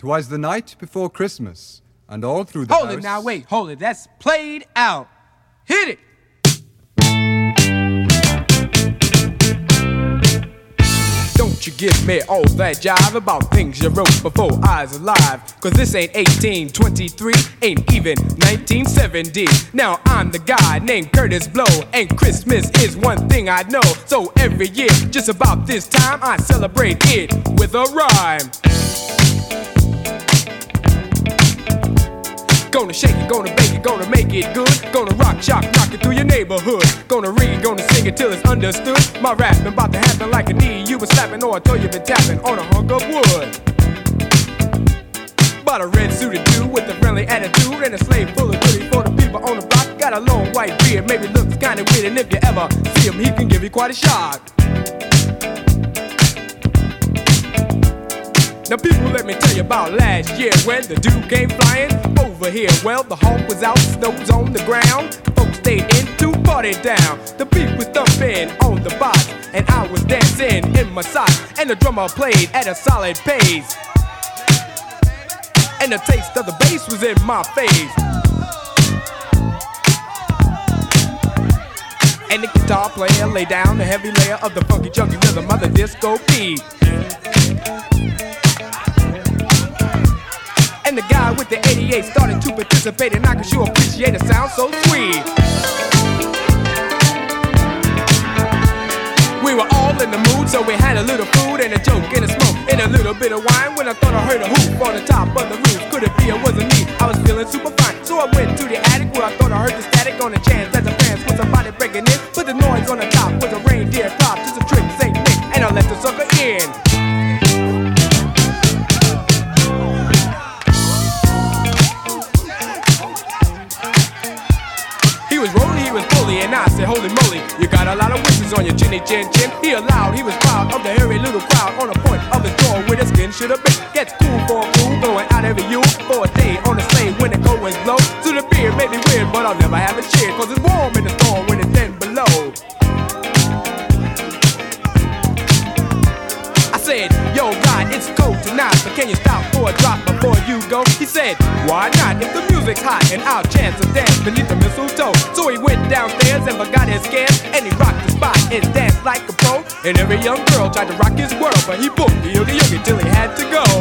'Twas the night before Christmas, and all through the house... Hold it now, wait, hold it. That's played out. Hit it! Don't you give me all that jive about things you wrote before I was alive. Cause this ain't 1823, ain't even 1970. Now I'm the guy named Curtis Blow, and Christmas is one thing I know. So every year, just about this time, I celebrate it with a rhyme. Gonna shake it, gonna bake it, gonna make it good. Gonna rock, shock, knock it through your neighborhood. Gonna read, gonna sing it till it's understood. My rap been about to happen like a knee you been slapping, or I told you been tapping on a hunk of wood. Bought a red suited dude with a friendly attitude and a sleigh full of goodies for the people on the block. Got a long white beard, maybe looks kinda weird, and if you ever see him, he can give you quite a shock. Now people, let me tell you about last year when the dude came flying over here. Well, the hawk was out, snow's on the ground. Folks stayed in to party down. The beat was thumping on the box, and I was dancing in my socks. And the drummer played at a solid pace, and the taste of the bass was in my face. And the guitar player laid down the heavy layer of the funky chunky rhythm of the disco beat. And the guy with the 88 started to participate, and I could sure appreciate a sound so sweet. We were all in the mood, so we had a little food and a joke and a smoke and a little bit of wine. When I thought I heard a hoop on the top of the roof, could it be it wasn't me? I was feeling super fine, so I went to the attic where I thought I heard the static on the chance that the fans was somebody breaking in. Put the noise on the top with a reindeer clock, just a trick, Saint Nick, and I let the sucker in. And I said, holy moly, you got a lot of wishes on your chinny chin chin. He allowed, he was proud of the hairy little crowd on the point of the door where the skin should have been. Gets cool for a fool, going out every you for a day on the sleigh when the cold winds blow. So the beer may be weird, but I'll never have a cheer, cause it's warm in the storm when it's 10 below. I said, yo, Rod, it's cold tonight, but can you stop for a drop before you go? He said, why not? If the music's hot and I'll chance a dance beneath the mistletoe. So he went downstairs and forgot his scams, and he rocked the spot and danced like a pro. And every young girl tried to rock his world, but he booked the oogie-oogie till he had to go.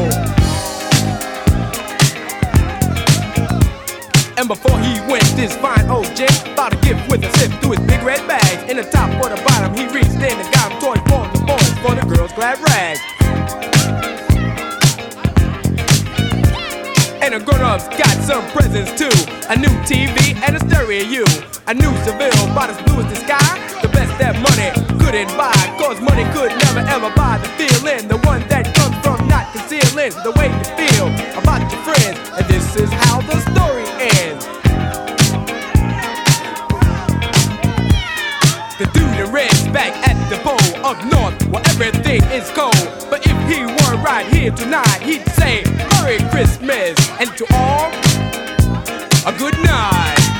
And before he went, this fine old gent bought a gift with a sip through his big red bags. In the top or the bottom, he reached in and got him toys for the boys, for the girls' glad rags. And the grown-ups got some presents too. A new TV and a stereo. A new Seville, about as blue as the sky. The best that money couldn't buy, cause money could never ever buy the feeling. The one that comes from not concealing the way you feel about your friends. And this is how the story ends. The dude in red's back at the pole up north where everything is cold. But if he weren't right here tonight, he'd say Merry Christmas, and to all, a good night.